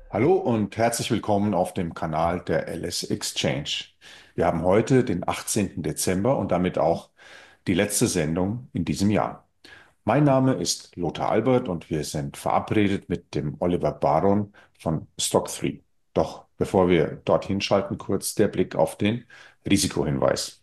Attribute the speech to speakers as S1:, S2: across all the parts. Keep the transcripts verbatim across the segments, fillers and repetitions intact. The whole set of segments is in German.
S1: Hallo und herzlich willkommen auf dem Kanal der Alice Exchange. Wir haben heute den achtzehnten Dezember und damit auch die letzte Sendung in diesem Jahr. Mein Name ist Lothar Albert und wir sind verabredet mit dem Oliver Baron von Stock drei. Doch bevor wir dorthin schalten, kurz der Blick auf den Risikohinweis.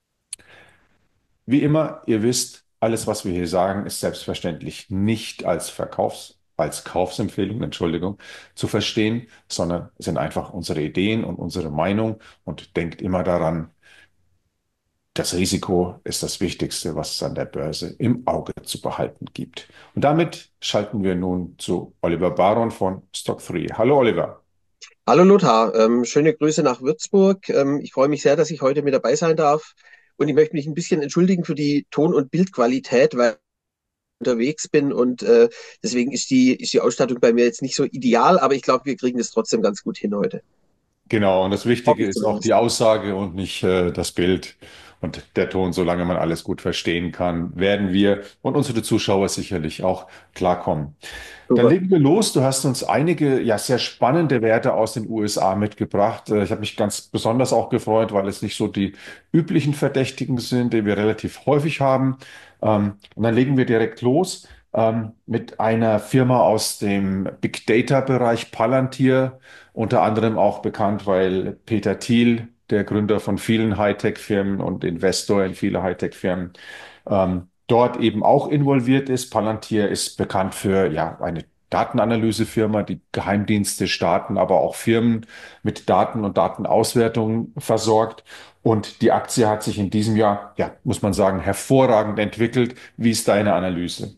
S1: Wie immer, ihr wisst, alles, was wir hier sagen, ist selbstverständlich nicht als Verkaufs-, als Kaufsempfehlung, Entschuldigung, zu verstehen, sondern es sind einfach unsere Ideen und unsere Meinung und denkt immer daran, das Risiko ist das Wichtigste, was es an der Börse im Auge zu behalten gibt. Und damit schalten wir nun zu Oliver Baron von Stock drei. Hallo Oliver.
S2: Hallo Lothar, ähm, schöne Grüße nach Würzburg. Ähm, ich freue mich sehr, dass ich heute mit dabei sein darf. Und ich möchte mich ein bisschen entschuldigen für die Ton- und Bildqualität, weil ich unterwegs bin und äh, deswegen ist die, ist die Ausstattung bei mir jetzt nicht so ideal, aber ich glaube, wir kriegen das trotzdem ganz gut hin heute.
S1: Genau, und das
S2: Hoffe
S1: Wichtige
S2: ich
S1: ist auch die
S2: zumindest.
S1: Aussage und nicht äh, das Bild und der Ton. Solange man alles gut verstehen kann, werden wir und unsere Zuschauer sicherlich auch klarkommen. Dann
S2: Super.
S1: legen wir los. Du hast uns einige ja sehr spannende Werte aus den U S A mitgebracht. Äh, Ich habe mich ganz besonders auch gefreut, weil es nicht so die üblichen Verdächtigen sind, die wir relativ häufig haben. Ähm, und dann legen wir direkt los ähm, mit einer Firma aus dem Big Data-Bereich, Palantir, unter anderem auch bekannt, weil Peter Thiel, der Gründer von vielen Hightech-Firmen und Investor in viele Hightech-Firmen, ähm, dort eben auch involviert ist. Palantir ist bekannt für ja eine Datenanalysefirma, die Geheimdienste, Staaten, aber auch Firmen mit Daten und Datenauswertung versorgt. Und die Aktie hat sich in diesem Jahr, ja, muss man sagen, hervorragend entwickelt. Wie ist deine Analyse?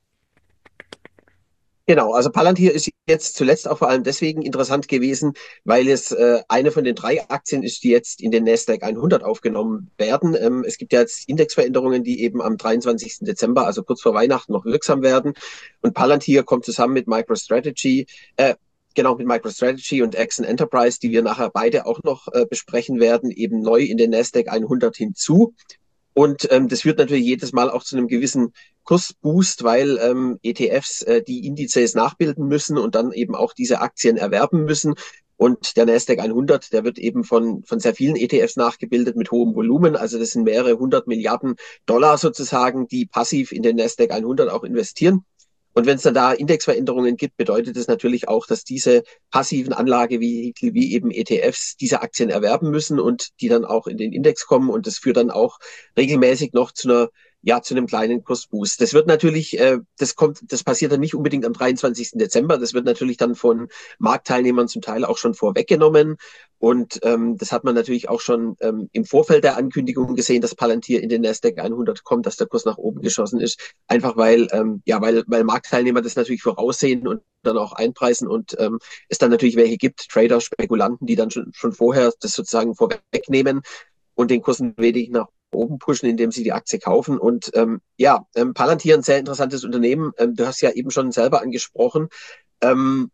S2: Genau, also Palantir ist jetzt zuletzt auch vor allem deswegen interessant gewesen, weil es äh, eine von den drei Aktien ist, die jetzt in den Nasdaq hundert aufgenommen werden. Ähm, es gibt ja jetzt Indexveränderungen, die eben am dreiundzwanzigsten Dezember, also kurz vor Weihnachten, noch wirksam werden. Und Palantir kommt zusammen mit MicroStrategy, äh, genau mit MicroStrategy und Axon Enterprise, die wir nachher beide auch noch äh, besprechen werden, eben neu in den Nasdaq hundert hinzu. Und ähm, das führt natürlich jedes Mal auch zu einem gewissen Kursboost, weil ähm, E T Fs äh, die Indizes nachbilden müssen und dann eben auch diese Aktien erwerben müssen. Und der Nasdaq hundert, der wird eben von, von sehr vielen E T Fs nachgebildet mit hohem Volumen. Also das sind mehrere hundert Milliarden Dollar sozusagen, die passiv in den Nasdaq hundert auch investieren. Und wenn es dann da Indexveränderungen gibt, bedeutet das natürlich auch, dass diese passiven Anlagevehikel wie eben E T Fs diese Aktien erwerben müssen und die dann auch in den Index kommen. Und das führt dann auch regelmäßig noch zu einer ja, zu einem kleinen Kursboost. Das wird natürlich, äh, das kommt, das passiert dann nicht unbedingt am dreiundzwanzigsten Dezember. Das wird natürlich dann von Marktteilnehmern zum Teil auch schon vorweggenommen. Und ähm, das hat man natürlich auch schon ähm, im Vorfeld der Ankündigung gesehen, dass Palantir in den Nasdaq hundert kommt, dass der Kurs nach oben geschossen ist. Einfach weil, ähm, ja, weil, weil Marktteilnehmer das natürlich voraussehen und dann auch einpreisen und ähm, es dann natürlich welche gibt, Trader, Spekulanten, die dann schon, schon vorher das sozusagen vorwegnehmen und den Kurs ein wenig nach oben pushen, indem sie die Aktie kaufen. Und ähm, ja, ähm, Palantir ein sehr interessantes Unternehmen. Ähm, du hast ja eben schon selber angesprochen. Ähm,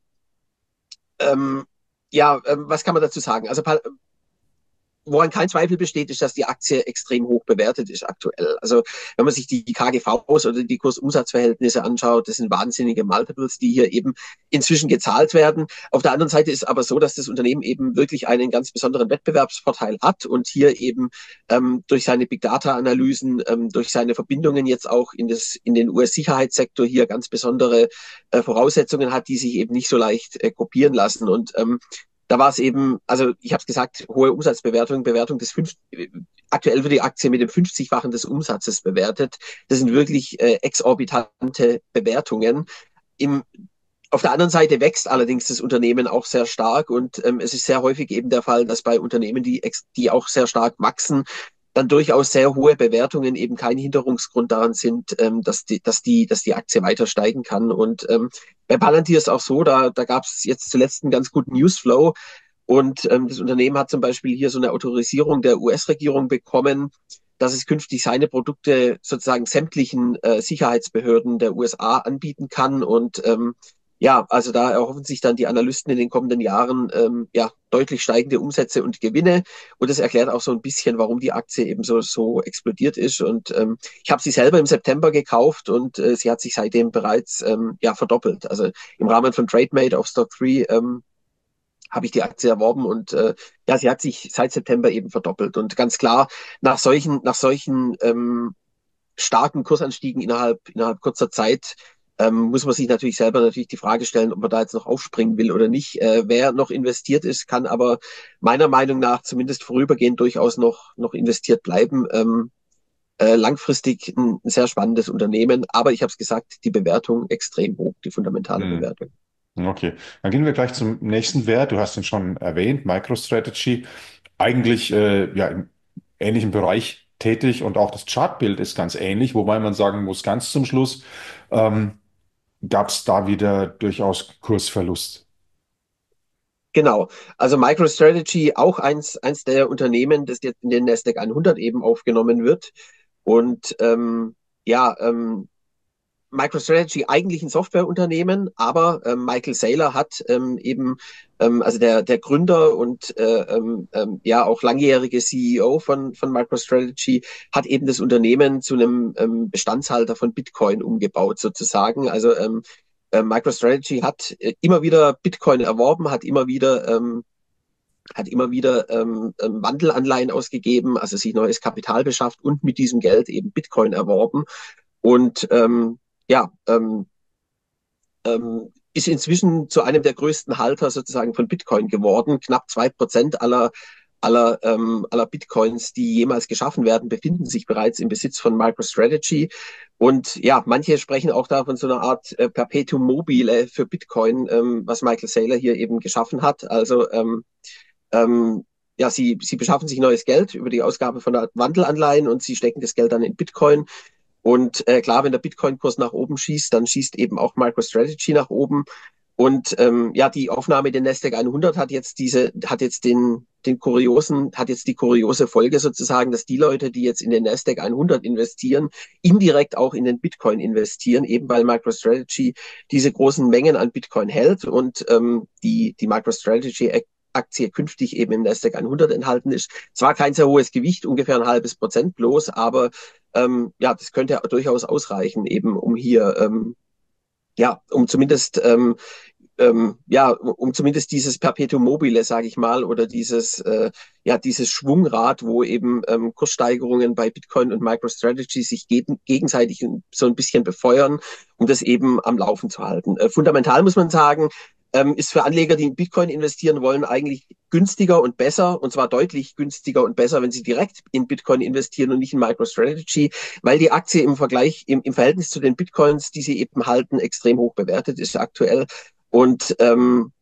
S2: ähm, ja, ähm, was kann man dazu sagen? Also woran kein Zweifel besteht, ist, dass die Aktie extrem hoch bewertet ist aktuell. Also wenn man sich die K G Vs oder die Kursumsatzverhältnisse anschaut, das sind wahnsinnige Multiples, die hier eben inzwischen gezahlt werden. Auf der anderen Seite ist aber so, dass das Unternehmen eben wirklich einen ganz besonderen Wettbewerbsvorteil hat und hier eben ähm, durch seine Big Data Analysen, ähm, durch seine Verbindungen jetzt auch in, das, in den U S-Sicherheitssektor hier ganz besondere äh, Voraussetzungen hat, die sich eben nicht so leicht äh, kopieren lassen. Und ähm, da war es eben, also ich habe es gesagt, hohe Umsatzbewertung, Bewertung des fünf, aktuell wird die Aktie mit dem fünfzigfachen des Umsatzes bewertet. Das sind wirklich äh, exorbitante Bewertungen. Im, auf der anderen Seite wächst allerdings das Unternehmen auch sehr stark und ähm, es ist sehr häufig eben der Fall, dass bei Unternehmen, die, die auch sehr stark wachsen, dann durchaus sehr hohe Bewertungen eben kein Hinderungsgrund daran sind, ähm, dass, die, dass, die, dass die Aktie weiter steigen kann. Und ähm, bei Palantir ist auch so, da, da gab es jetzt zuletzt einen ganz guten Newsflow. Und ähm, das Unternehmen hat zum Beispiel hier so eine Autorisierung der U S-Regierung bekommen, dass es künftig seine Produkte sozusagen sämtlichen äh, Sicherheitsbehörden der U S A anbieten kann. Und ähm, ja, also da erhoffen sich dann die Analysten in den kommenden Jahren ähm, ja deutlich steigende Umsätze und Gewinne. Und das erklärt auch so ein bisschen, warum die Aktie eben so, so explodiert ist. Und ähm, ich habe sie selber im September gekauft und äh, sie hat sich seitdem bereits ähm, ja verdoppelt. Also im Rahmen von TradeMate auf Stock drei ähm, habe ich die Aktie erworben und äh, ja, sie hat sich seit September eben verdoppelt. Und ganz klar, nach solchen, nach solchen ähm, starken Kursanstiegen innerhalb, innerhalb kurzer Zeit ähm, muss man sich natürlich selber natürlich die Frage stellen, ob man da jetzt noch aufspringen will oder nicht. Äh, wer noch investiert ist, kann aber meiner Meinung nach zumindest vorübergehend durchaus noch, noch investiert bleiben. Ähm, äh, langfristig ein, ein sehr spannendes Unternehmen, aber ich habe es gesagt, die Bewertung extrem hoch, die fundamentale
S1: Hm.
S2: Bewertung.
S1: Okay, dann gehen wir gleich zum nächsten Wert. Du hast ihn schon erwähnt, MicroStrategy. Eigentlich äh, ja im ähnlichen Bereich tätig und auch das Chartbild ist ganz ähnlich, wobei man sagen muss, ganz zum Schluss ähm, gab es da wieder durchaus Kursverlust.
S2: Genau. Also MicroStrategy auch eins, eins der Unternehmen, das jetzt in den Nasdaq hundert eben aufgenommen wird. Und ähm, ja, ähm, MicroStrategy eigentlich ein Softwareunternehmen, aber ähm, Michael Saylor hat ähm, eben, ähm, also der, der Gründer und äh, ähm, ähm, ja auch langjährige C E O von, von MicroStrategy, hat eben das Unternehmen zu einem ähm, Bestandshalter von Bitcoin umgebaut sozusagen. Also ähm, äh, MicroStrategy hat äh, immer wieder Bitcoin erworben, hat immer wieder ähm, hat immer wieder ähm, ähm, Wandelanleihen ausgegeben, also sich neues Kapital beschafft und mit diesem Geld eben Bitcoin erworben. Und ähm, ja, ähm, ähm, ist inzwischen zu einem der größten Halter sozusagen von Bitcoin geworden. Knapp zwei Prozent aller, aller, ähm, aller Bitcoins, die jemals geschaffen werden, befinden sich bereits im Besitz von MicroStrategy. Und ja, manche sprechen auch da von so einer Art äh, Perpetuum mobile für Bitcoin, ähm, was Michael Saylor hier eben geschaffen hat. Also ähm, ähm, ja, sie, sie beschaffen sich neues Geld über die Ausgabe von Wandelanleihen und sie stecken das Geld dann in Bitcoin. Und äh, klar, wenn der Bitcoin-Kurs nach oben schießt, dann schießt eben auch MicroStrategy nach oben. Und ähm, ja, die Aufnahme in den Nasdaq hundert hat jetzt diese, hat jetzt den, den kuriosen, hat jetzt die kuriose Folge sozusagen, dass die Leute, die jetzt in den Nasdaq hundert investieren, indirekt auch in den Bitcoin investieren, eben weil MicroStrategy diese großen Mengen an Bitcoin hält und ähm, die, die MicroStrategy Aktie künftig eben im Nasdaq hundert enthalten ist. Zwar kein sehr hohes Gewicht, ungefähr ein halbes Prozent bloß, aber ähm, ja, das könnte durchaus ausreichen, eben um hier, ähm, ja, um zumindest, ähm, ähm, ja, um zumindest dieses Perpetuum mobile, sage ich mal, oder dieses, äh, ja, dieses Schwungrad, wo eben ähm, Kurssteigerungen bei Bitcoin und MicroStrategy sich ge gegenseitig so ein bisschen befeuern, um das eben am Laufen zu halten. Äh, fundamental muss man sagen, ähm, ist für Anleger, die in Bitcoin investieren wollen, eigentlich günstiger und besser, und zwar deutlich günstiger und besser, wenn sie direkt in Bitcoin investieren und nicht in MicroStrategy, weil die Aktie im Vergleich, im, im Verhältnis zu den Bitcoins, die sie eben halten, extrem hoch bewertet ist aktuell. Und ähm,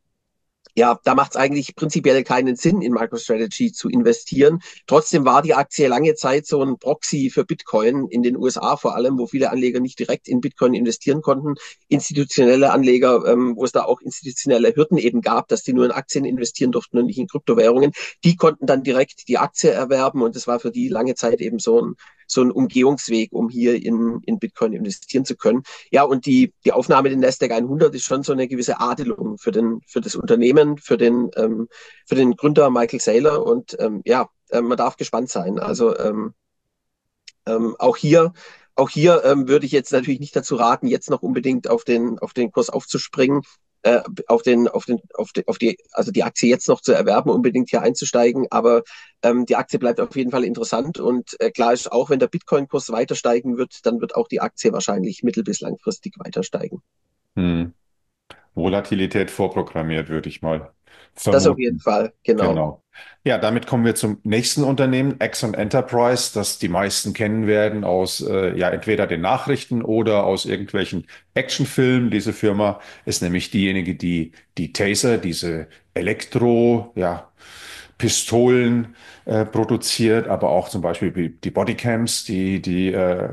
S2: ja, da macht es eigentlich prinzipiell keinen Sinn, in MicroStrategy zu investieren. Trotzdem war die Aktie lange Zeit so ein Proxy für Bitcoin in den U S A vor allem, wo viele Anleger nicht direkt in Bitcoin investieren konnten. Institutionelle Anleger, ähm, wo es da auch institutionelle Hürden eben gab, dass die nur in Aktien investieren durften und nicht in Kryptowährungen, die konnten dann direkt die Aktie erwerben und das war für die lange Zeit eben so ein so ein Umgehungsweg, um hier in, in Bitcoin investieren zu können. Ja, und die, die Aufnahme in den Nasdaq hundert ist schon so eine gewisse Adelung für, den, für das Unternehmen, für den, ähm, für den Gründer Michael Saylor. Und ähm, ja, äh, man darf gespannt sein. Also ähm, ähm, auch hier, auch hier ähm, würde ich jetzt natürlich nicht dazu raten, jetzt noch unbedingt auf den, auf den Kurs aufzuspringen, äh, auf den, auf den, auf die, auf die, also die Aktie jetzt noch zu erwerben, unbedingt hier einzusteigen. Aber ähm, die Aktie bleibt auf jeden Fall interessant und äh, klar ist auch, wenn der Bitcoin-Kurs weiter steigen wird, dann wird auch die Aktie wahrscheinlich mittel- bis langfristig weiter steigen.
S1: Hm. Volatilität vorprogrammiert, würde ich mal
S2: Das auf jeden
S1: vermuten.
S2: Fall, genau.
S1: Genau. Ja, damit kommen wir zum nächsten Unternehmen, Exxon Enterprise, das die meisten kennen werden aus äh, ja entweder den Nachrichten oder aus irgendwelchen Actionfilmen. Diese Firma ist nämlich diejenige, die die Taser, diese Elektro, ja, Pistolen äh, produziert, aber auch zum Beispiel die die Bodycams, die die äh,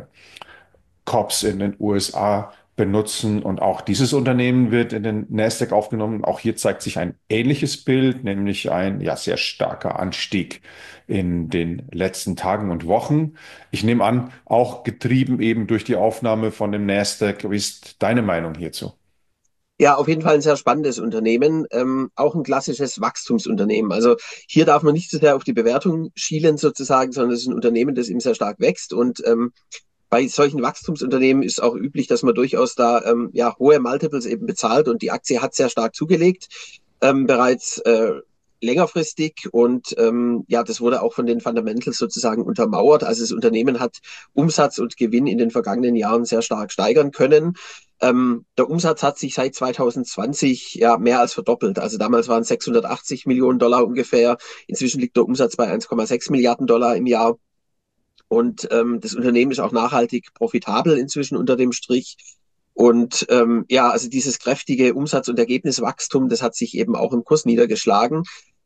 S1: Cops in den U S A benutzen. Und auch dieses Unternehmen wird in den Nasdaq aufgenommen. Auch hier zeigt sich ein ähnliches Bild, nämlich ein ja sehr starker Anstieg in den letzten Tagen und Wochen. Ich nehme an, auch getrieben eben durch die Aufnahme von dem Nasdaq. Wie ist deine Meinung hierzu?
S2: Ja, auf jeden Fall ein sehr spannendes Unternehmen, ähm, auch ein klassisches Wachstumsunternehmen. Also hier darf man nicht so sehr auf die Bewertung schielen sozusagen, sondern es ist ein Unternehmen, das eben sehr stark wächst und ähm, bei solchen Wachstumsunternehmen ist auch üblich, dass man durchaus da ähm, ja hohe Multiples eben bezahlt und die Aktie hat sehr stark zugelegt. ähm, bereits äh, längerfristig und ähm, ja, das wurde auch von den Fundamentals sozusagen untermauert. Also das Unternehmen hat Umsatz und Gewinn in den vergangenen Jahren sehr stark steigern können. Ähm, der Umsatz hat sich seit zwanzig zwanzig ja mehr als verdoppelt. Also damals waren es sechshundertachtzig Millionen Dollar ungefähr. Inzwischen liegt der Umsatz bei eins Komma sechs Milliarden Dollar im Jahr. Und ähm, das Unternehmen ist auch nachhaltig profitabel inzwischen unter dem Strich. Und ähm, ja, also dieses kräftige Umsatz- und Ergebniswachstum, das hat sich eben auch im Kurs niedergeschlagen.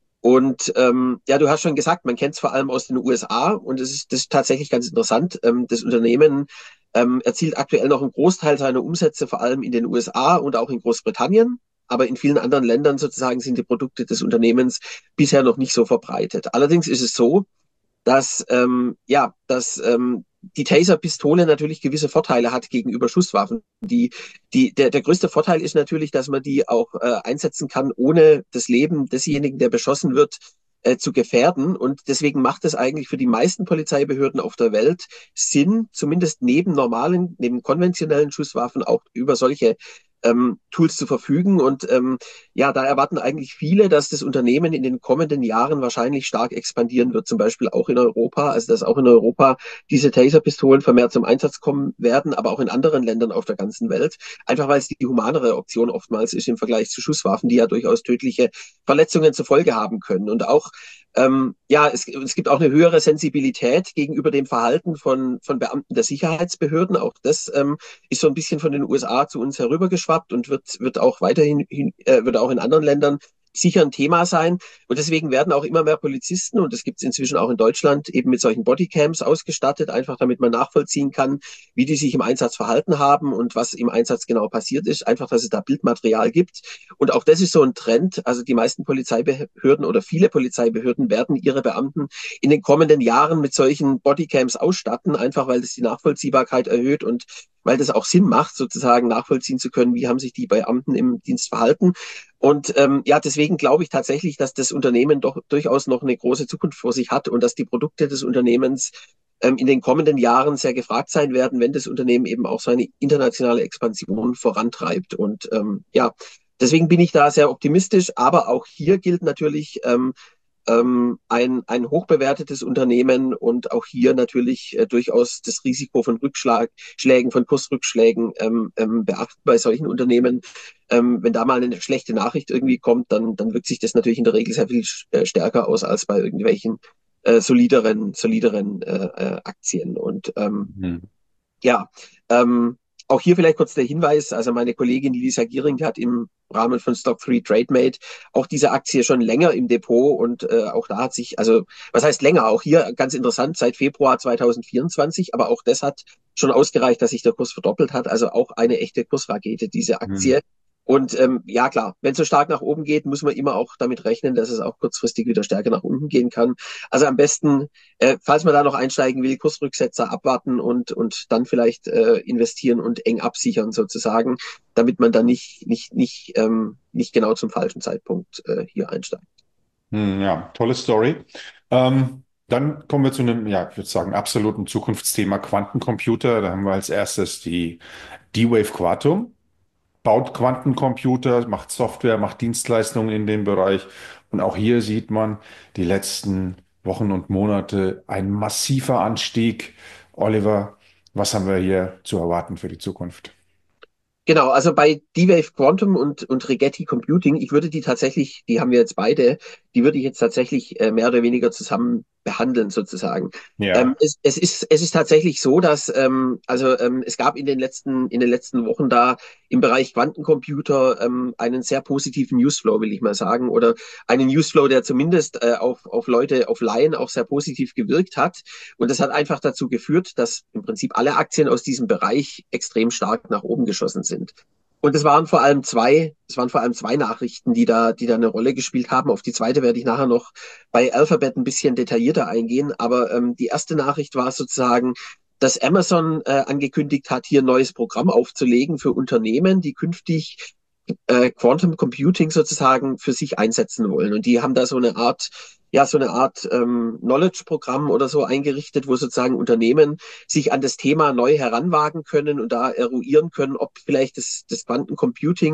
S2: Und ähm, ja, du hast schon gesagt, man kennt es vor allem aus den U S A und es ist, das ist tatsächlich ganz interessant. Ähm, das Unternehmen ähm, erzielt aktuell noch einen Großteil seiner Umsätze vor allem in den U S A und auch in Großbritannien. Aber in vielen anderen Ländern sozusagen sind die Produkte des Unternehmens bisher noch nicht so verbreitet. Allerdings ist es so, dass ähm, ja, dass ähm, die Taser-Pistole natürlich gewisse Vorteile hat gegenüber Schusswaffen. Die, die, der, der größte Vorteil ist natürlich, dass man die auch äh, einsetzen kann, ohne das Leben desjenigen, der beschossen wird, äh, zu gefährden. Und deswegen macht es eigentlich für die meisten Polizeibehörden auf der Welt Sinn, zumindest neben normalen, neben konventionellen Schusswaffen auch über solche ähm, Tools zu verfügen. Und ähm, ja, da erwarten eigentlich viele, dass das Unternehmen in den kommenden Jahren wahrscheinlich stark expandieren wird, zum Beispiel auch in Europa, also dass auch in Europa diese Taser-Pistolen vermehrt zum Einsatz kommen werden, aber auch in anderen Ländern auf der ganzen Welt. Einfach weil es die humanere Option oftmals ist im Vergleich zu Schusswaffen, die ja durchaus tödliche Verletzungen zur Folge haben können. Und auch ähm, ja, es, es gibt auch eine höhere Sensibilität gegenüber dem Verhalten von, von Beamten der Sicherheitsbehörden. Auch das ähm, ist so ein bisschen von den U S A zu uns herübergeschwappt und wird, wird auch weiterhin, äh, wird auch in anderen Ländern sicher ein Thema sein. Und deswegen werden auch immer mehr Polizisten, und das gibt es inzwischen auch in Deutschland, eben mit solchen Bodycams ausgestattet, einfach damit man nachvollziehen kann, wie die sich im Einsatz verhalten haben und was im Einsatz genau passiert ist. Einfach, dass es da Bildmaterial gibt. Und auch das ist so ein Trend. Also die meisten Polizeibehörden oder viele Polizeibehörden werden ihre Beamten in den kommenden Jahren mit solchen Bodycams ausstatten, einfach weil das die Nachvollziehbarkeit erhöht und weil das auch Sinn macht, sozusagen nachvollziehen zu können, wie haben sich die Beamten im Dienst verhalten. Und ähm, ja, deswegen glaube ich tatsächlich, dass das Unternehmen doch durchaus noch eine große Zukunft vor sich hat und dass die Produkte des Unternehmens ähm, in den kommenden Jahren sehr gefragt sein werden, wenn das Unternehmen eben auch seine internationale Expansion vorantreibt. Und ähm, ja, deswegen bin ich da sehr optimistisch. Aber auch hier gilt natürlich, ähm, ähm, ein, ein hochbewertetes Unternehmen und auch hier natürlich äh, durchaus das Risiko von Rückschlägen, von Kursrückschlägen ähm, ähm, beachten bei solchen Unternehmen. Ähm, wenn da mal eine schlechte Nachricht irgendwie kommt, dann, dann wirkt sich das natürlich in der Regel sehr viel äh, stärker aus als bei irgendwelchen äh, solideren, solideren äh, äh, Aktien. Und ähm,
S1: Mhm.
S2: ja, ähm, auch hier vielleicht kurz der Hinweis, also meine Kollegin Lisa Giering, die hat im Rahmen von Stock drei TradeMate auch diese Aktie schon länger im Depot und äh, auch da hat sich, also was heißt länger, auch hier ganz interessant, seit Februar zwanzig vierundzwanzig, aber auch das hat schon ausgereicht, dass sich der Kurs verdoppelt hat, also auch eine echte Kursrakete, diese
S1: Mhm.
S2: Aktie. Und ähm, ja klar, wenn es so stark nach oben geht, muss man immer auch damit rechnen, dass es auch kurzfristig wieder stärker nach unten gehen kann. Also am besten äh, falls man da noch einsteigen will, Kursrücksetzer abwarten und, und dann vielleicht äh, investieren und eng absichern sozusagen, damit man dann nicht, nicht, nicht, ähm, nicht genau zum falschen Zeitpunkt äh, hier einsteigt.
S1: Hm, ja, tolle Story. Ähm, dann kommen wir zu einem, ja, ich würde sagen, absoluten Zukunftsthema Quantencomputer. Da haben wir als erstes die D-Wave Quantum. Baut Quantencomputer, macht Software, macht Dienstleistungen in dem Bereich. Und auch hier sieht man die letzten Wochen und Monate ein massiver Anstieg. Oliver, was haben wir hier zu erwarten für die Zukunft?
S2: Genau, also bei D-Wave Quantum und, und Rigetti Computing, ich würde die tatsächlich, die haben wir jetzt beide, die würde ich jetzt tatsächlich äh, mehr oder weniger zusammen behandeln sozusagen. Ähm,
S1: Ja.
S2: es, es ist, es ist tatsächlich so, dass, ähm, also ähm, es gab in den letzten, in den letzten Wochen da im Bereich Quantencomputer ähm, einen sehr positiven Newsflow, will ich mal sagen, oder einen Newsflow, der zumindest äh, auf, auf Leute, auf Laien auch sehr positiv gewirkt hat. Und das hat einfach dazu geführt, dass im Prinzip alle Aktien aus diesem Bereich extrem stark nach oben geschossen sind. Und es waren vor allem zwei, es waren vor allem zwei Nachrichten, die da, die da eine Rolle gespielt haben. Auf die zweite werde ich nachher noch bei Alphabet ein bisschen detaillierter eingehen. Aber ähm, die erste Nachricht war sozusagen, dass Amazon äh, angekündigt hat, hier ein neues Programm aufzulegen für Unternehmen, die künftig äh, Quantum Computing sozusagen für sich einsetzen wollen. Und die haben da so eine Art, ja, so eine Art ähm, Knowledge-Programm oder so eingerichtet, wo sozusagen Unternehmen sich an das Thema neu heranwagen können und da eruieren können, ob vielleicht das, das Quantencomputing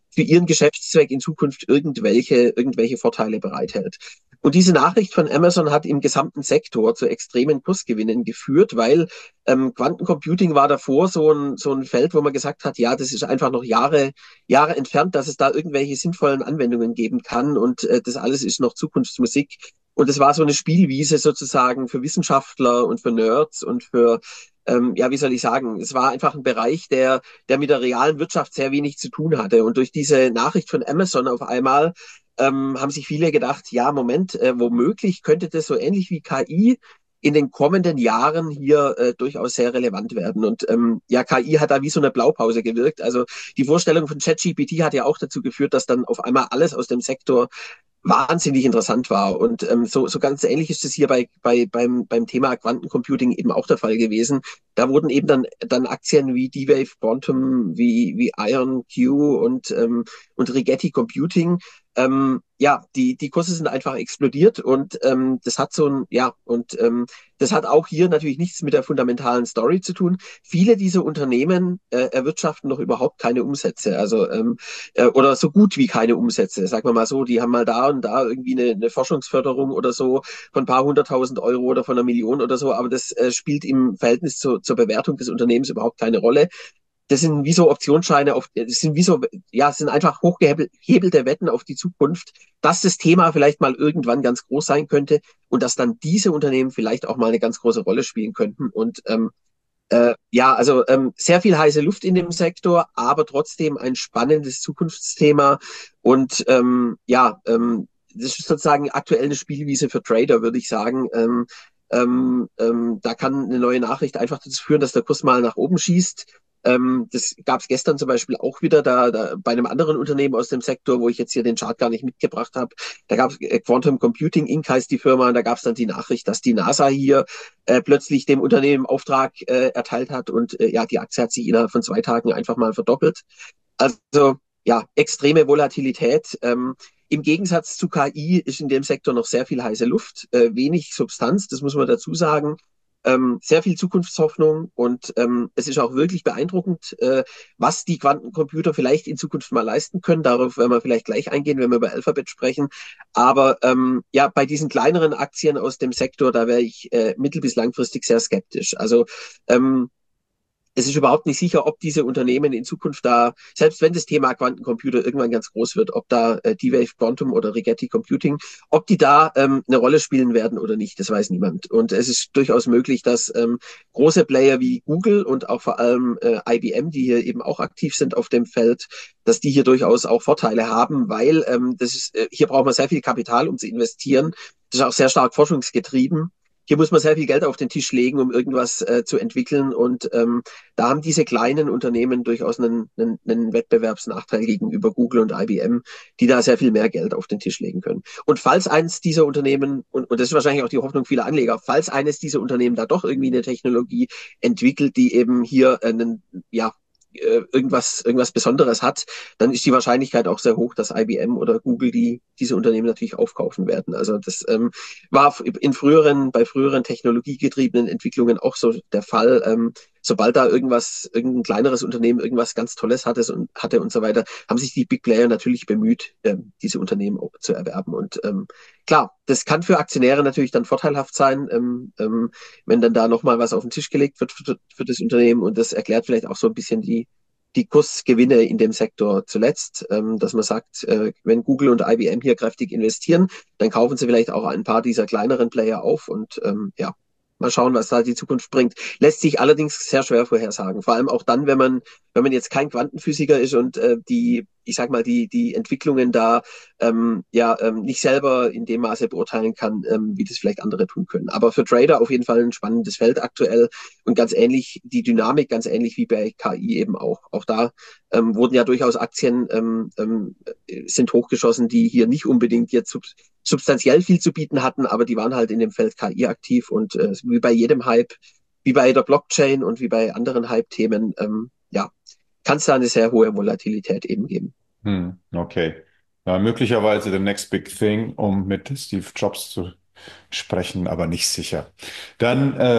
S2: für ihren Geschäftszweck in Zukunft irgendwelche, irgendwelche Vorteile bereithält. Und diese Nachricht von Amazon hat im gesamten Sektor zu extremen Kursgewinnen geführt, weil ähm, Quantencomputing war davor so ein, so ein Feld, wo man gesagt hat, ja, das ist einfach noch Jahre, Jahre entfernt, dass es da irgendwelche sinnvollen Anwendungen geben kann und äh, das alles ist noch Zukunftsmusik. Und es war so eine Spielwiese sozusagen für Wissenschaftler und für Nerds und für, ähm, ja, wie soll ich sagen, es war einfach ein Bereich, der, der mit der realen Wirtschaft sehr wenig zu tun hatte. Und durch diese Nachricht von Amazon auf einmal ähm, haben sich viele gedacht, ja, Moment, äh, womöglich könnte das so ähnlich wie K I in den kommenden Jahren hier äh, durchaus sehr relevant werden. Und ähm, ja, K I hat da wie so eine Blaupause gewirkt. Also die Vorstellung von ChatGPT hat ja auch dazu geführt, dass dann auf einmal alles aus dem Sektor wahnsinnig interessant war. Und ähm, so, so ganz ähnlich ist es hier bei, bei, beim, beim Thema Quantencomputing eben auch der Fall gewesen. Da wurden eben dann, dann Aktien wie D-Wave Quantum, wie, wie IonQ und, ähm, und Rigetti Computing, ähm, ja, die, die Kurse sind einfach explodiert und ähm, das hat so ein, ja, und ähm, das hat auch hier natürlich nichts mit der fundamentalen Story zu tun. Viele dieser Unternehmen äh, erwirtschaften noch überhaupt keine Umsätze, also ähm, äh, oder so gut wie keine Umsätze, sagen wir mal so. Die haben mal da und da irgendwie eine, eine Forschungsförderung oder so von ein paar hunderttausend Euro oder von einer Million oder so, aber das äh, spielt im Verhältnis zu, zur Bewertung des Unternehmens überhaupt keine Rolle. Das sind wie so Optionsscheine auf, das sind wie so, ja, es sind einfach hochgehebelte Wetten auf die Zukunft, dass das Thema vielleicht mal irgendwann ganz groß sein könnte und dass dann diese Unternehmen vielleicht auch mal eine ganz große Rolle spielen könnten. Und ähm, äh, ja, also ähm, sehr viel heiße Luft in dem Sektor, aber trotzdem ein spannendes Zukunftsthema. Und ähm, ja, ähm, das ist sozusagen aktuell eine Spielwiese für Trader, würde ich sagen. Ähm, ähm, ähm, da kann eine neue Nachricht einfach dazu führen, dass der Kurs mal nach oben schießt. Ähm, das gab es gestern zum Beispiel auch wieder da, da bei einem anderen Unternehmen aus dem Sektor, wo ich jetzt hier den Chart gar nicht mitgebracht habe. Da gab es äh, Quantum Computing Inc heißt die Firma, und da gab es dann die Nachricht, dass die NASA hier äh, plötzlich dem Unternehmen Auftrag äh, erteilt hat und äh, ja, die Aktie hat sich innerhalb von zwei Tagen einfach mal verdoppelt. Also ja, extreme Volatilität. Ähm, Im Gegensatz zu K I ist in dem Sektor noch sehr viel heiße Luft, äh, wenig Substanz, das muss man dazu sagen. Ähm, sehr viel Zukunftshoffnung und ähm, es ist auch wirklich beeindruckend, äh, was die Quantencomputer vielleicht in Zukunft mal leisten können. Darauf werden wir vielleicht gleich eingehen, wenn wir über Alphabet sprechen. Aber ähm, ja, bei diesen kleineren Aktien aus dem Sektor, da wäre ich äh, mittel- bis langfristig sehr skeptisch. Also ähm, es ist überhaupt nicht sicher, ob diese Unternehmen in Zukunft da, selbst wenn das Thema Quantencomputer irgendwann ganz groß wird, ob da äh, D-Wave Quantum oder Rigetti Computing, ob die da ähm, eine Rolle spielen werden oder nicht, das weiß niemand. Und es ist durchaus möglich, dass ähm, große Player wie Google und auch vor allem äh, I B M, die hier eben auch aktiv sind auf dem Feld, dass die hier durchaus auch Vorteile haben, weil ähm, das ist, äh, hier braucht man sehr viel Kapital, um zu investieren. Das ist auch sehr stark forschungsgetrieben. Hier muss man sehr viel Geld auf den Tisch legen, um irgendwas äh, zu entwickeln. Und ähm, da haben diese kleinen Unternehmen durchaus einen, einen, einen Wettbewerbsnachteil gegenüber Google und I B M, die da sehr viel mehr Geld auf den Tisch legen können. Und falls eines dieser Unternehmen, und, und das ist wahrscheinlich auch die Hoffnung vieler Anleger, falls eines dieser Unternehmen da doch irgendwie eine Technologie entwickelt, die eben hier einen, ja, äh, irgendwas, irgendwas Besonderes hat, dann ist die Wahrscheinlichkeit auch sehr hoch, dass I B M oder Google die, diese Unternehmen natürlich aufkaufen werden. Also das ähm, war in früheren, bei früheren technologiegetriebenen Entwicklungen auch so der Fall. Ähm, sobald da irgendwas, irgendein kleineres Unternehmen irgendwas ganz Tolles hatte und, hatte und so weiter, haben sich die Big Player natürlich bemüht, ähm, diese Unternehmen auch zu erwerben. Und ähm, klar, das kann für Aktionäre natürlich dann vorteilhaft sein, ähm, ähm, wenn dann da nochmal was auf den Tisch gelegt wird für, für das Unternehmen. Und das erklärt vielleicht auch so ein bisschen die, die Kursgewinne in dem Sektor zuletzt, ähm, dass man sagt, äh, wenn Google und I B M hier kräftig investieren, dann kaufen sie vielleicht auch ein paar dieser kleineren Player auf und ähm, ja, mal schauen, was da die Zukunft bringt. Lässt sich allerdings sehr schwer vorhersagen. Vor allem auch dann, wenn man, wenn man jetzt kein Quantenphysiker ist und äh, die, ich sag mal, die, die Entwicklungen da ähm, ja ähm, nicht selber in dem Maße beurteilen kann, ähm, wie das vielleicht andere tun können. Aber für Trader auf jeden Fall ein spannendes Feld aktuell und ganz ähnlich, die Dynamik ganz ähnlich wie bei K I eben auch. Auch da ähm, wurden ja durchaus Aktien ähm, ähm, sind hochgeschossen, die hier nicht unbedingt jetzt sub substanziell viel zu bieten hatten, aber die waren halt in dem Feld K I aktiv und äh, wie bei jedem Hype, wie bei der Blockchain und wie bei anderen Hype-Themen, ähm, ja, kann es da eine sehr hohe Volatilität eben geben.
S1: Hm, okay. Ja, möglicherweise the next big thing, um mit Steve Jobs zu sprechen, aber nicht sicher. Dann äh,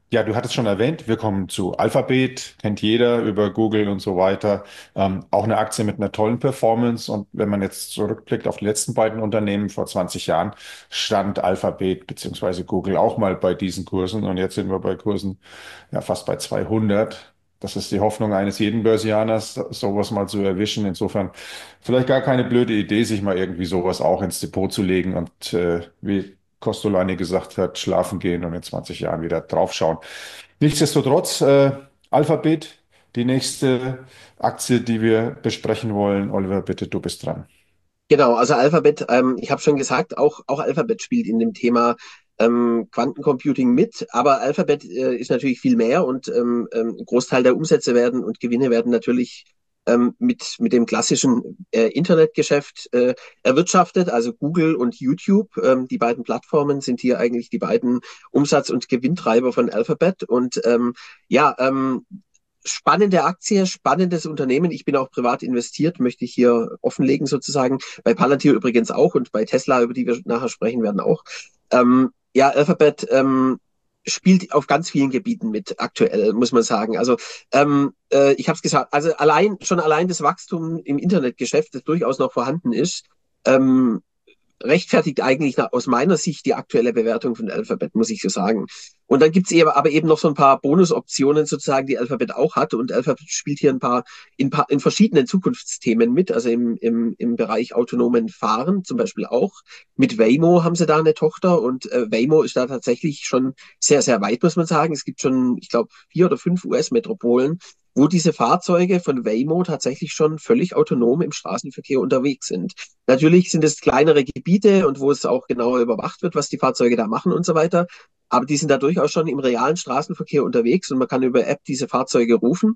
S1: Ja, du hattest schon erwähnt, wir kommen zu Alphabet, kennt jeder über Google und so weiter. Ähm, auch eine Aktie mit einer tollen Performance. Und wenn man jetzt zurückblickt auf die letzten beiden Unternehmen vor zwanzig Jahren, stand Alphabet beziehungsweise Google auch mal bei diesen Kursen. Und jetzt sind wir bei Kursen ja fast bei zweihundert. Das ist die Hoffnung eines jeden Börsianers, sowas mal zu erwischen. Insofern vielleicht gar keine blöde Idee, sich mal irgendwie sowas auch ins Depot zu legen und äh, wie Kostolani gesagt hat, schlafen gehen und in zwanzig Jahren wieder draufschauen. Nichtsdestotrotz, äh, Alphabet, die nächste Aktie, die wir besprechen wollen. Oliver, bitte, du bist dran.
S2: Genau, also Alphabet, ähm, ich habe schon gesagt, auch, auch Alphabet spielt in dem Thema ähm, Quantencomputing mit, aber Alphabet äh, ist natürlich viel mehr und ähm, ähm, ein Großteil der Umsätze werden und Gewinne werden natürlich ähm, mit, mit dem klassischen äh, Internetgeschäft äh, erwirtschaftet, also Google und YouTube. Ähm, die beiden Plattformen sind hier eigentlich die beiden Umsatz- und Gewinntreiber von Alphabet und ähm, ja, ähm, spannende Aktie, spannendes Unternehmen. Ich bin auch privat investiert, möchte ich hier offenlegen sozusagen. Bei Palantir übrigens auch und bei Tesla, über die wir nachher sprechen werden, auch. Ähm, ja, Alphabet ähm, spielt auf ganz vielen Gebieten mit aktuell, muss man sagen. Also ähm, äh, ich habe es gesagt, also allein schon allein das Wachstum im Internetgeschäft, das durchaus noch vorhanden ist, ähm, rechtfertigt eigentlich nach, aus meiner Sicht die aktuelle Bewertung von Alphabet, muss ich so sagen. Und dann gibt's eben aber eben noch so ein paar Bonusoptionen sozusagen, die Alphabet auch hat. Und Alphabet spielt hier ein paar in, paar, in verschiedenen Zukunftsthemen mit, also im, im, im Bereich autonomen Fahren zum Beispiel auch. Mit Waymo haben sie da eine Tochter und äh, Waymo ist da tatsächlich schon sehr, sehr weit, muss man sagen. Es gibt schon, ich glaube, vier oder fünf U S-Metropolen, wo diese Fahrzeuge von Waymo tatsächlich schon völlig autonom im Straßenverkehr unterwegs sind. Natürlich sind es kleinere Gebiete und wo es auch genauer überwacht wird, was die Fahrzeuge da machen und so weiter. Aber die sind da durchaus schon im realen Straßenverkehr unterwegs und man kann über App diese Fahrzeuge rufen.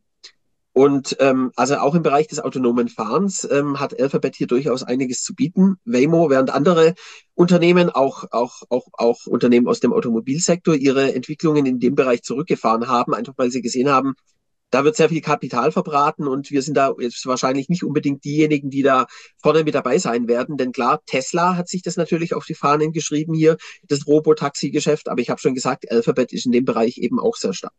S2: Und ähm, also auch im Bereich des autonomen Fahrens ähm, hat Alphabet hier durchaus einiges zu bieten. Waymo, während andere Unternehmen, auch, auch, auch, auch Unternehmen aus dem Automobilsektor, ihre Entwicklungen in dem Bereich zurückgefahren haben, einfach weil sie gesehen haben, da wird sehr viel Kapital verbraten und wir sind da jetzt wahrscheinlich nicht unbedingt diejenigen, die da vorne mit dabei sein werden. Denn klar, Tesla hat sich das natürlich auf die Fahnen geschrieben hier, das Robotaxi-Geschäft. Aber ich habe schon gesagt, Alphabet ist in dem Bereich eben auch sehr stark.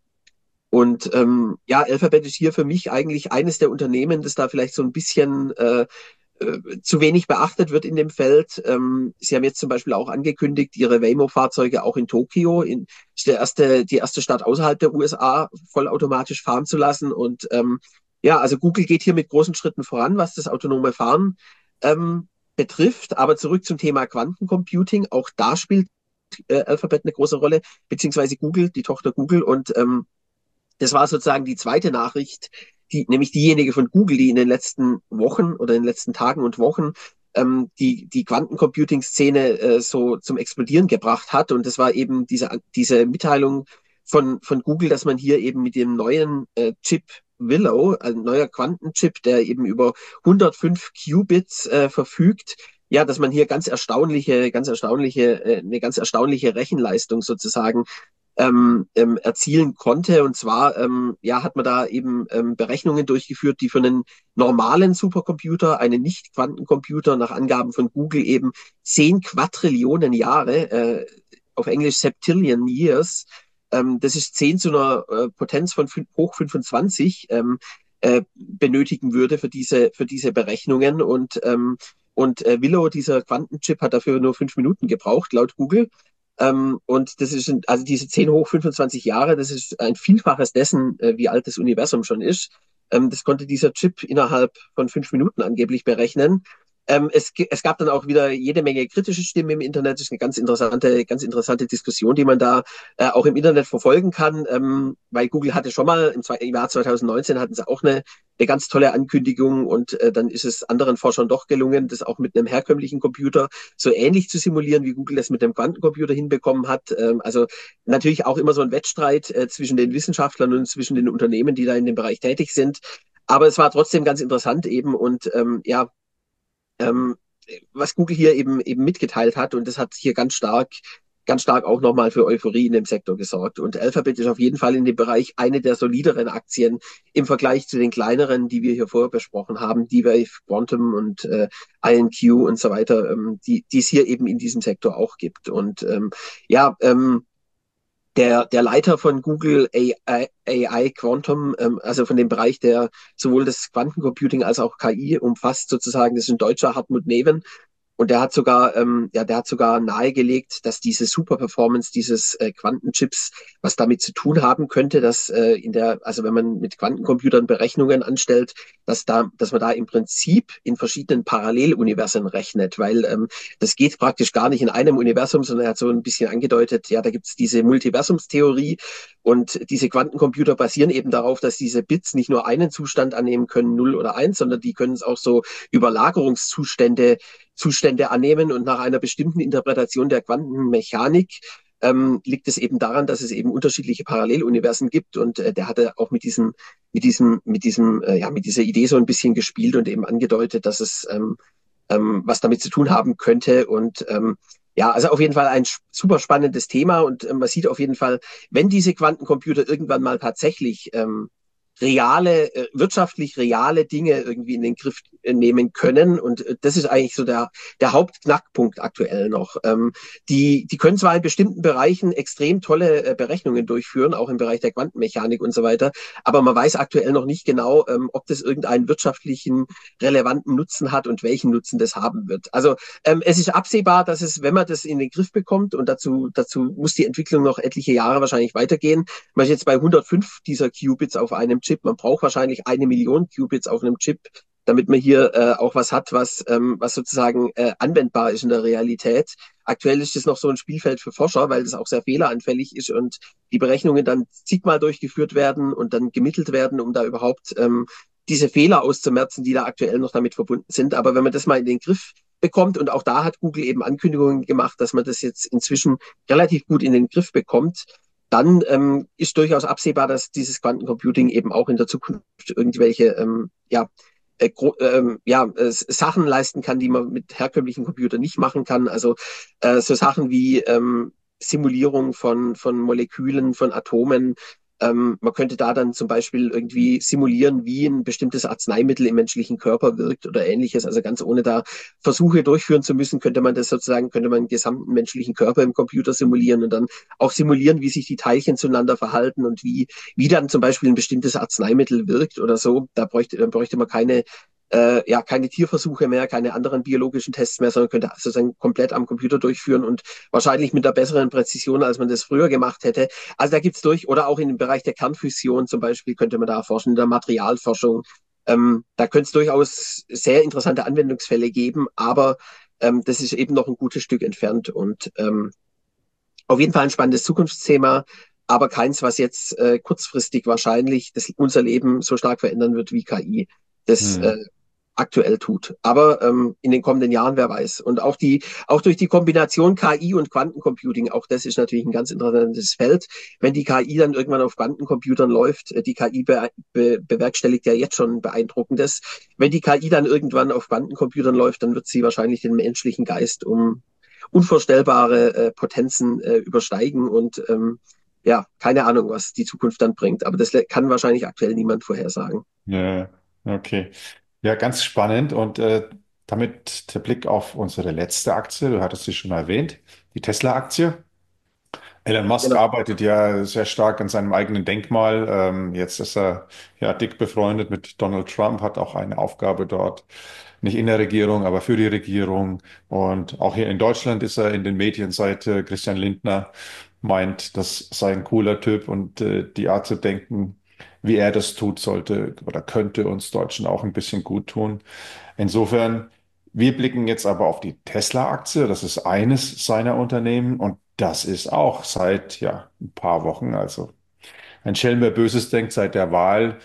S2: Und ähm, ja, Alphabet ist hier für mich eigentlich eines der Unternehmen, das da vielleicht so ein bisschen äh, äh, zu wenig beachtet wird in dem Feld. Ähm, Sie haben jetzt zum Beispiel auch angekündigt, Ihre Waymo-Fahrzeuge auch in Tokio, in, ist der erste, die erste Stadt außerhalb der U S A, vollautomatisch fahren zu lassen. Und ähm, ja, also Google geht hier mit großen Schritten voran, was das autonome Fahren ähm, betrifft. Aber zurück zum Thema Quantencomputing. Auch da spielt äh, Alphabet eine große Rolle, beziehungsweise Google, die Tochter Google. Und ähm, das war sozusagen die zweite Nachricht, die, nämlich diejenige von Google, die in den letzten Wochen oder in den letzten Tagen und Wochen ähm, die, die Quantencomputing-Szene äh, so zum Explodieren gebracht hat. Und das war eben diese, diese Mitteilung von, von Google, dass man hier eben mit dem neuen äh, Chip Willow, ein neuer Quantenchip, der eben über hundertfünf Qubits äh, verfügt, ja, dass man hier ganz erstaunliche, ganz erstaunliche, äh, eine ganz erstaunliche Rechenleistung sozusagen ähm, ähm, erzielen konnte. Und zwar ähm, ja, hat man da eben ähm, Berechnungen durchgeführt, die für einen normalen Supercomputer, einen Nicht-Quantencomputer nach Angaben von Google eben zehn Quadrillionen Jahre, äh, auf Englisch Septillion Years, ähm, das ist zehn zu einer äh, Potenz von hoch fünfundzwanzig, ähm, äh, benötigen würde für diese, für diese Berechnungen. Und, ähm, und äh, Willow, dieser Quantenchip, hat dafür nur fünf Minuten gebraucht, laut Google. Ähm, und das ist, also diese zehn hoch fünfundzwanzig Jahre, das ist ein Vielfaches dessen, äh, wie alt das Universum schon ist. Ähm, das konnte dieser Chip innerhalb von fünf Minuten angeblich berechnen. Ähm, es, es gab dann auch wieder jede Menge kritische Stimmen im Internet. Das ist eine ganz interessante, ganz interessante Diskussion, die man da äh, auch im Internet verfolgen kann, ähm, weil Google hatte schon mal im, im Jahr zwanzig neunzehn hatten sie auch eine, eine ganz tolle Ankündigung und äh, dann ist es anderen Forschern doch gelungen, das auch mit einem herkömmlichen Computer so ähnlich zu simulieren, wie Google das mit dem Quantencomputer hinbekommen hat. Ähm, also natürlich auch immer so ein Wettstreit äh, zwischen den Wissenschaftlern und zwischen den Unternehmen, die da in dem Bereich tätig sind. Aber es war trotzdem ganz interessant eben und ähm, ja, ähm, was Google hier eben eben mitgeteilt hat und das hat hier ganz stark ganz stark auch nochmal für Euphorie in dem Sektor gesorgt. Und Alphabet ist auf jeden Fall in dem Bereich eine der solideren Aktien im Vergleich zu den kleineren, die wir hier vorher besprochen haben, D-Wave, Quantum und äh, I N Q und so weiter, ähm, die die es hier eben in diesem Sektor auch gibt. Und ähm, ja, ähm, der, der Leiter von Google A I, A I Quantum, ähm, also von dem Bereich, der sowohl das Quantencomputing als auch K I umfasst, sozusagen, das ist ein Deutscher, Hartmut Neven. Und der hat sogar, ähm, ja, der hat sogar nahegelegt, dass diese Superperformance dieses äh, Quantenchips was damit zu tun haben könnte, dass äh, in der, also wenn man mit Quantencomputern Berechnungen anstellt, dass da, dass man da im Prinzip in verschiedenen Paralleluniversen rechnet, weil ähm, das geht praktisch gar nicht in einem Universum, sondern er hat so ein bisschen angedeutet, ja, da gibt's diese Multiversumstheorie und diese Quantencomputer basieren eben darauf, dass diese Bits nicht nur einen Zustand annehmen können, null oder eins, sondern die können es auch so Überlagerungszustände Zustände annehmen und nach einer bestimmten Interpretation der Quantenmechanik ähm, liegt es eben daran, dass es eben unterschiedliche Paralleluniversen gibt und äh, der hatte auch mit diesem, mit diesem, mit diesem, äh, ja, mit dieser Idee so ein bisschen gespielt und eben angedeutet, dass es ähm, ähm, was damit zu tun haben könnte und ähm, ja, also auf jeden Fall ein super spannendes Thema und äh, man sieht auf jeden Fall, wenn diese Quantencomputer irgendwann mal tatsächlich ähm, reale, äh, wirtschaftlich reale Dinge irgendwie in den Griff äh, nehmen können. Und äh, das ist eigentlich so der, der Hauptknackpunkt aktuell noch. Ähm, die, die können zwar in bestimmten Bereichen extrem tolle äh, Berechnungen durchführen, auch im Bereich der Quantenmechanik und so weiter, aber man weiß aktuell noch nicht genau, ähm, ob das irgendeinen wirtschaftlichen relevanten Nutzen hat und welchen Nutzen das haben wird. Also ähm, es ist absehbar, dass es, wenn man das in den Griff bekommt, und dazu, dazu muss die Entwicklung noch etliche Jahre wahrscheinlich weitergehen, man ist jetzt bei hundertfünf dieser Qubits auf einem Chip. Man braucht wahrscheinlich eine Million Qubits auf einem Chip, damit man hier äh, auch was hat, was, ähm, was sozusagen äh, anwendbar ist in der Realität. Aktuell ist das noch so ein Spielfeld für Forscher, weil das auch sehr fehleranfällig ist und die Berechnungen dann zigmal durchgeführt werden und dann gemittelt werden, um da überhaupt ähm, diese Fehler auszumerzen, die da aktuell noch damit verbunden sind. Aber wenn man das mal in den Griff bekommt, und auch da hat Google eben Ankündigungen gemacht, dass man das jetzt inzwischen relativ gut in den Griff bekommt, dann ähm, ist durchaus absehbar, dass dieses Quantencomputing eben auch in der Zukunft irgendwelche ähm, ja, äh, ähm, ja, äh, Sachen leisten kann, die man mit herkömmlichen Computern nicht machen kann. Also äh, so Sachen wie ähm, Simulierung von, von Molekülen, von Atomen. Ähm, man könnte da dann zum Beispiel irgendwie simulieren, wie ein bestimmtes Arzneimittel im menschlichen Körper wirkt oder ähnliches. Also ganz ohne da Versuche durchführen zu müssen, könnte man das sozusagen, könnte man den gesamten menschlichen Körper im Computer simulieren und dann auch simulieren, wie sich die Teilchen zueinander verhalten und wie, wie dann zum Beispiel ein bestimmtes Arzneimittel wirkt oder so. Da bräuchte, dann bräuchte man keine äh, ja, keine Tierversuche mehr, keine anderen biologischen Tests mehr, sondern könnte sozusagen komplett am Computer durchführen und wahrscheinlich mit einer besseren Präzision, als man das früher gemacht hätte. Also da gibt's durch, oder auch in dem Bereich der Kernfusion zum Beispiel könnte man da forschen, in der Materialforschung. Ähm, da könnte es durchaus sehr interessante Anwendungsfälle geben, aber ähm, das ist eben noch ein gutes Stück entfernt und ähm, auf jeden Fall ein spannendes Zukunftsthema, aber keins, was jetzt äh, kurzfristig wahrscheinlich das, unser Leben so stark verändern wird wie K I. Das äh,
S1: Hm.
S2: aktuell tut. Aber ähm, in den kommenden Jahren, wer weiß. Und auch die, auch durch die Kombination K I und Quantencomputing, auch das ist natürlich ein ganz interessantes Feld. Wenn die K I dann irgendwann auf Quantencomputern läuft, äh, die K I be be bewerkstelligt ja jetzt schon Beeindruckendes. Wenn die K I dann irgendwann auf Quantencomputern läuft, dann wird sie wahrscheinlich den menschlichen Geist um unvorstellbare äh, Potenzen äh, übersteigen und ähm, ja, keine Ahnung, was die Zukunft dann bringt. Aber das kann wahrscheinlich aktuell niemand vorhersagen.
S1: Ja, okay. Ja, ganz spannend. Und äh, damit der Blick auf unsere letzte Aktie, du hattest sie schon erwähnt, die Tesla-Aktie. Elon Musk
S2: Genau.
S1: arbeitet ja sehr stark an seinem eigenen Denkmal. Ähm, jetzt ist er ja dick befreundet mit Donald Trump, hat auch eine Aufgabe dort, nicht in der Regierung, aber für die Regierung. Und auch hier in Deutschland ist er in den Medien seit äh, Christian Lindner meint, das sei ein cooler Typ und äh, die Art zu denken, wie er das tut, sollte oder könnte uns Deutschen auch ein bisschen gut tun. Insofern, wir blicken jetzt aber auf die Tesla-Aktie. Das ist eines seiner Unternehmen und das ist auch seit ja ein paar Wochen, also ein Schelm, wer Böses denkt, seit der Wahl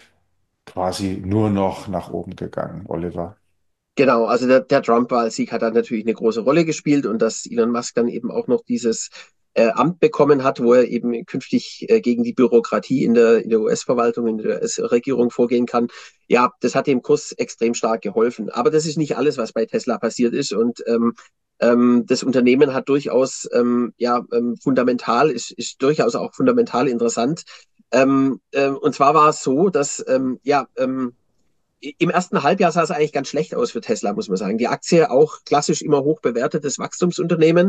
S1: quasi nur noch nach oben gegangen, Oliver.
S2: Genau, also der, der Trump-Wahlsieg hat da natürlich eine große Rolle gespielt und dass Elon Musk dann eben auch noch dieses äh, Amt bekommen hat, wo er eben künftig äh, gegen die Bürokratie in der, in der U S-Verwaltung, in der U S-Regierung vorgehen kann. Ja, das hat dem Kurs extrem stark geholfen. Aber das ist nicht alles, was bei Tesla passiert ist und ähm, ähm, das Unternehmen hat durchaus ähm, ja ähm, fundamental ist, ist durchaus auch fundamental interessant. Ähm, ähm, und zwar war es so, dass ähm, ja ähm, im ersten Halbjahr sah es eigentlich ganz schlecht aus für Tesla, muss man sagen. Die Aktie auch klassisch immer hoch bewertetes Wachstumsunternehmen.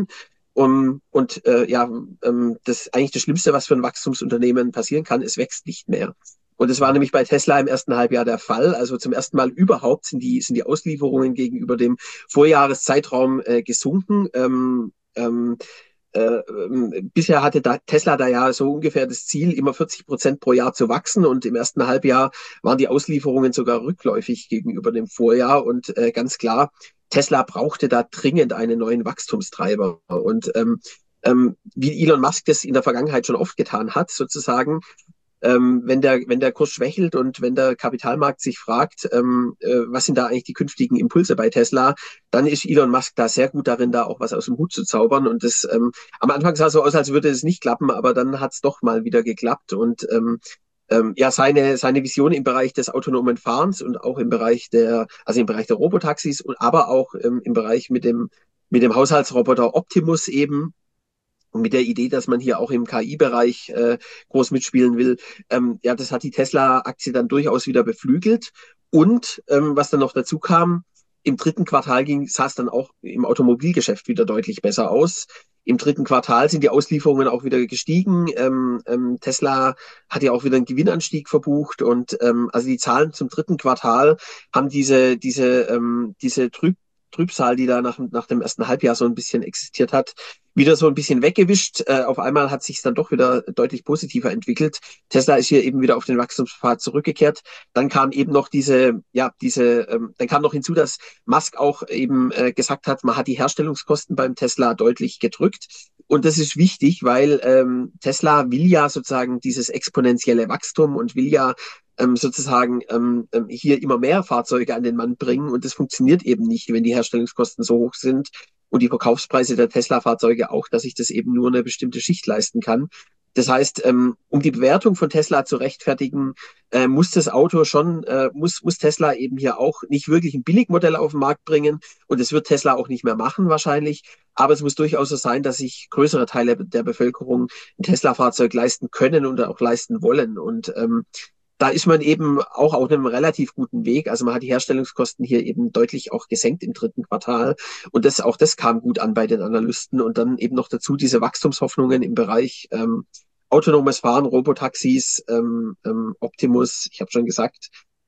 S2: Um, und äh, ja, ähm, das eigentlich das Schlimmste, was für ein Wachstumsunternehmen passieren kann, es wächst nicht mehr. Und das war nämlich bei Tesla im ersten Halbjahr der Fall. Also zum ersten Mal überhaupt sind die, sind die Auslieferungen gegenüber dem Vorjahreszeitraum äh, gesunken. Ähm, ähm, äh, ähm, bisher hatte da Tesla da ja so ungefähr das Ziel, immer vierzig Prozent pro Jahr zu wachsen. Und im ersten Halbjahr waren die Auslieferungen sogar rückläufig gegenüber dem Vorjahr. Und äh, ganz klar, Tesla brauchte da dringend einen neuen Wachstumstreiber. Und ähm, ähm, wie Elon Musk das in der Vergangenheit schon oft getan hat, sozusagen, ähm, wenn der, wenn der Kurs schwächelt und wenn der Kapitalmarkt sich fragt, ähm, äh, was sind da eigentlich die künftigen Impulse bei Tesla, dann ist Elon Musk da sehr gut darin, da auch was aus dem Hut zu zaubern. Und das ähm, am Anfang sah es so aus, als würde es nicht klappen, aber dann hat es doch mal wieder geklappt. Und ähm, ähm, ja, seine, seine Vision im Bereich des autonomen Fahrens und auch im Bereich der, also im Bereich der Robotaxis und aber auch ähm, im Bereich mit dem, mit dem Haushaltsroboter Optimus eben, und mit der Idee, dass man hier auch im K I-Bereich äh, groß mitspielen will, ähm, ja, das hat die Tesla-Aktie dann durchaus wieder beflügelt. Und ähm, was dann noch dazu kam, im dritten Quartal ging, sah es dann auch im Automobilgeschäft wieder deutlich besser aus. Im dritten Quartal sind die Auslieferungen auch wieder gestiegen. Ähm, ähm, Tesla hat ja auch wieder einen Gewinnanstieg verbucht und ähm, also die Zahlen zum dritten Quartal haben diese diese ähm, diese Trüb Trübsal, die da nach, nach dem ersten Halbjahr so ein bisschen existiert hat, wieder so ein bisschen weggewischt. Äh, auf einmal hat sich dann doch wieder deutlich positiver entwickelt. Tesla ist hier eben wieder auf den Wachstumspfad zurückgekehrt. Dann kam eben noch diese, ja, diese, ähm, dann kam noch hinzu, dass Musk auch eben äh, gesagt hat, man hat die Herstellungskosten beim Tesla deutlich gedrückt. Und das ist wichtig, weil ähm, Tesla will ja sozusagen dieses exponentielle Wachstum und will ja ähm, sozusagen ähm, ähm, hier immer mehr Fahrzeuge an den Mann bringen. Und das funktioniert eben nicht, wenn die Herstellungskosten so hoch sind und die Verkaufspreise der Tesla-Fahrzeuge auch, dass sich das eben nur eine bestimmte Schicht leisten kann. Das heißt, ähm, um die Bewertung von Tesla zu rechtfertigen, äh, muss das Auto schon, äh, muss, muss Tesla eben hier auch nicht wirklich ein Billigmodell auf den Markt bringen. Und das wird Tesla auch nicht mehr machen wahrscheinlich. Aber es muss durchaus so sein, dass sich größere Teile der Bevölkerung ein Tesla-Fahrzeug leisten können und auch leisten wollen. Und ähm, da ist man eben auch auf einem relativ guten Weg. Also man hat die Herstellungskosten hier eben deutlich auch gesenkt im dritten Quartal. Und das, auch das kam gut an bei den Analysten. Und dann eben noch dazu diese Wachstumshoffnungen im Bereich ähm, autonomes Fahren, Robotaxis, ähm, ähm, Optimus, ich habe schon gesagt.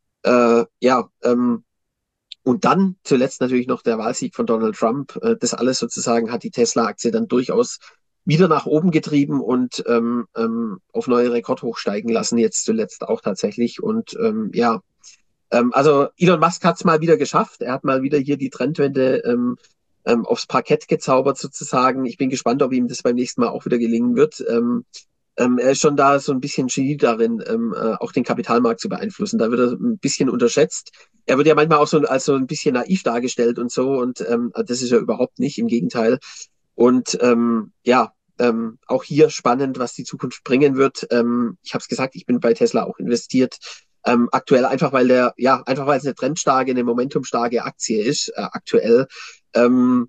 S2: Äh, ja, ähm, und dann zuletzt natürlich noch der Wahlsieg von Donald Trump. Äh, das alles sozusagen hat die Tesla-Aktie dann durchaus wieder nach oben getrieben und ähm, ähm, auf neue Rekordhoch steigen lassen, jetzt zuletzt auch tatsächlich. Und ähm, ja, ähm, also Elon Musk hat es mal wieder geschafft. Er hat mal wieder hier die Trendwende ähm, ähm, aufs Parkett gezaubert sozusagen. Ich bin gespannt, ob ihm das beim nächsten Mal auch wieder gelingen wird. Ähm, ähm, er ist schon da so ein bisschen Genie darin, ähm, äh, auch den Kapitalmarkt zu beeinflussen. Da wird er ein bisschen unterschätzt. Er wird ja manchmal auch so als so ein bisschen naiv dargestellt und so. Und ähm, das ist er überhaupt nicht, im Gegenteil. Und ähm, ja, ähm, auch hier spannend, was die Zukunft bringen wird. Ähm, ich habe es gesagt, ich bin bei Tesla auch investiert. Ähm, aktuell einfach, weil der, ja, einfach weil es eine trendstarke, eine momentumstarke Aktie ist, äh, aktuell. Ähm,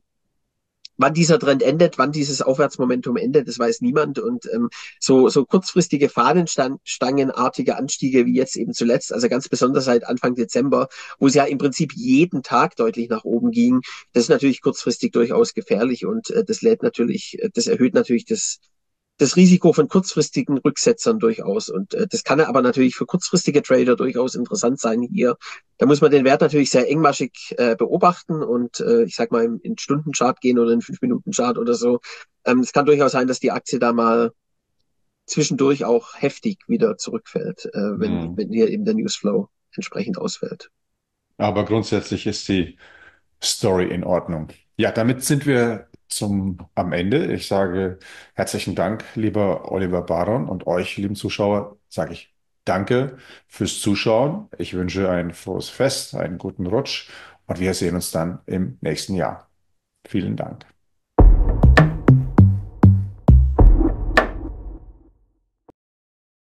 S2: Wann dieser Trend endet, wann dieses Aufwärtsmomentum endet, das weiß niemand. Und ähm, so, so kurzfristige Fahnenstangenartige Anstiege wie jetzt eben zuletzt, also ganz besonders seit Anfang Dezember, wo es ja im Prinzip jeden Tag deutlich nach oben ging, das ist natürlich kurzfristig durchaus gefährlich und äh, das lädt natürlich, das erhöht natürlich das, das Risiko von kurzfristigen Rücksetzern durchaus. Und äh, das kann aber natürlich für kurzfristige Trader durchaus interessant sein hier. Da muss man den Wert natürlich sehr engmaschig äh, beobachten und äh, ich sag mal im, in Stundenchart gehen oder in fünf-Minuten-Chart oder so. Ähm, es kann durchaus sein, dass die Aktie da mal zwischendurch auch heftig wieder zurückfällt, äh, wenn,
S1: Hm.
S2: wenn hier eben der Newsflow entsprechend ausfällt.
S1: Aber grundsätzlich ist die Story in Ordnung. Ja, damit sind wir zum am Ende. Ich sage herzlichen Dank, lieber Oliver Baron, und euch, lieben Zuschauer, sage ich danke fürs Zuschauen. Ich wünsche ein frohes Fest, einen guten Rutsch und wir sehen uns dann im nächsten Jahr. Vielen Dank.